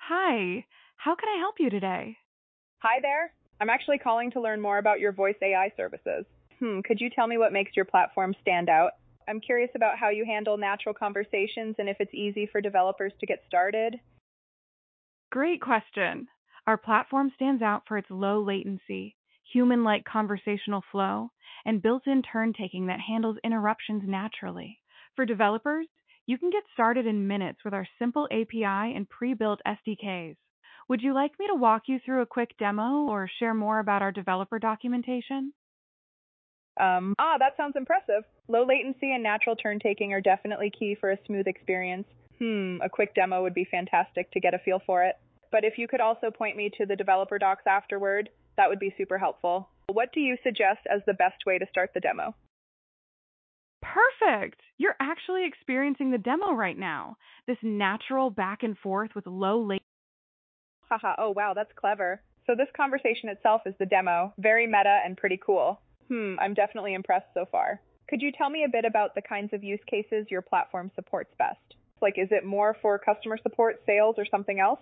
Hi, how can I help you today? Hi there. I'm actually calling to learn more about your voice AI services. Could you tell me what makes your platform stand out? I'm curious about how you handle natural conversations and if it's easy for developers to get started. Great question. Our platform stands out for its low latency, human like conversational flow, and built in turn taking that handles interruptions naturally. For developers, you can get started in minutes with our simple API and pre built SDKs. Would you like me to walk you through a quick demo or share more about our developer documentation? That sounds impressive. Low latency and natural turn taking are definitely key for a smooth experience. A quick demo would be fantastic to get a feel for it. But if you could also point me to the developer docs afterward, that would be super helpful. What do you suggest as the best way to start the demo? Perfect! You're actually experiencing the demo right now. This natural back and forth with low latency. Haha, oh wow, that's clever. So this conversation itself is the demo. Very meta and pretty cool. I'm definitely impressed so far. Could you tell me a bit about the kinds of use cases your platform supports best? Like, is it more for customer support, sales, or something else?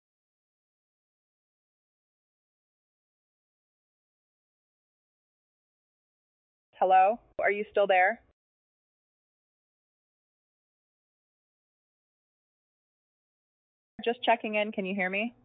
Hello? Are you still there? Just checking in. Can you hear me?